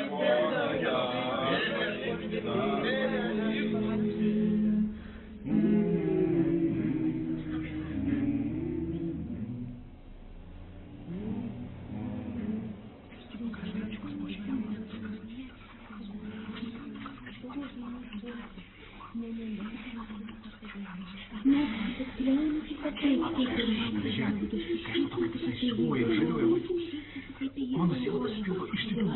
Mano sielos pilvo iš tikrųjų.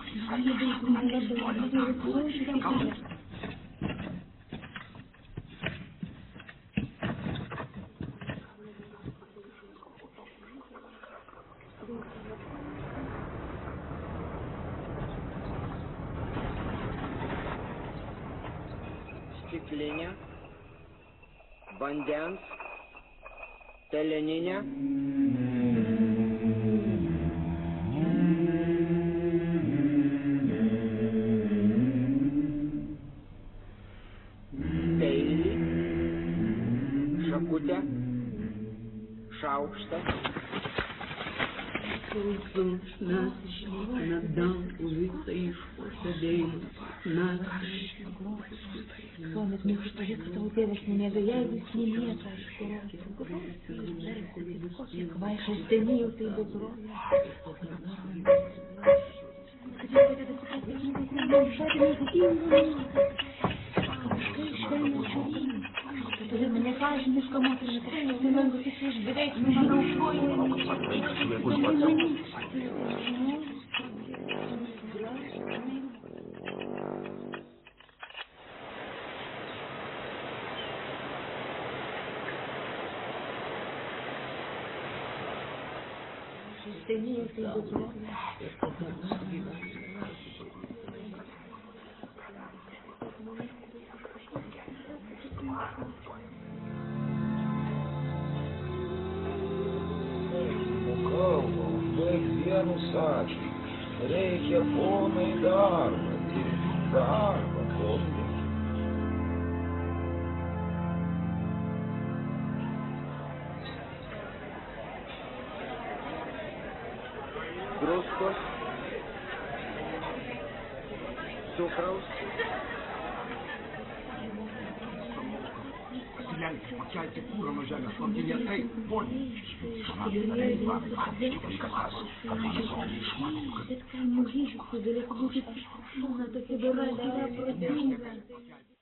Stiklinė, vandens, peleninė. Šakutė, šaukštas. Klausaus mes išvykime dangų visą išpuoštą dėmą. Suomės minkštoje, kad tavo tėvas nemėga, jeigu jis nemėga, aš kurosiu. Kvaišas tenijau, tai bezros. Todėl mane sąžiniška moterį, tai man bus iš beveik, manau, Kalba, užbaig vienu sakiniu. Reikia ponai darbą dirbti. Darbą, ponai. Druskos, cukraus. Pakelti kūrą nuo žemės, vandenė, tai, poniai. Bet ką mūžyžių, tai galėtų būti šūna tokia dora, protinga.